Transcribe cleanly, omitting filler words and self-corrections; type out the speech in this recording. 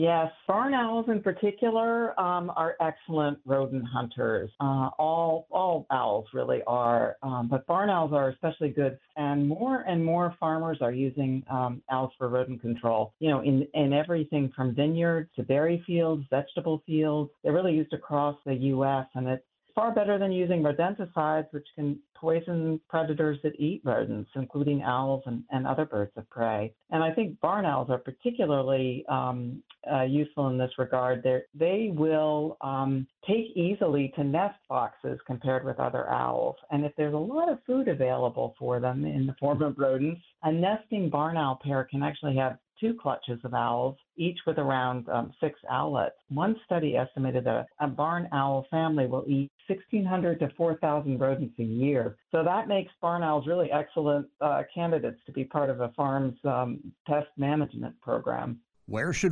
Yes, barn owls in particular are excellent rodent hunters. All owls really are, but barn owls are especially good. And more farmers are using owls for rodent control. You know, in everything from vineyards to berry fields, vegetable fields. They're really used across the U.S. and it's far better than using rodenticides, which can poison predators that eat rodents, including owls and other birds of prey. And I think barn owls are particularly useful in this regard. They will take easily to nest boxes compared with other owls. And if there's a lot of food available for them in the form of rodents, a nesting barn owl pair can actually have two clutches of owls, each with around six owlets. One study estimated that a barn owl family will eat 1,600 to 4,000 rodents a year. So that makes barn owls really excellent candidates to be part of a farm's pest management program. Where should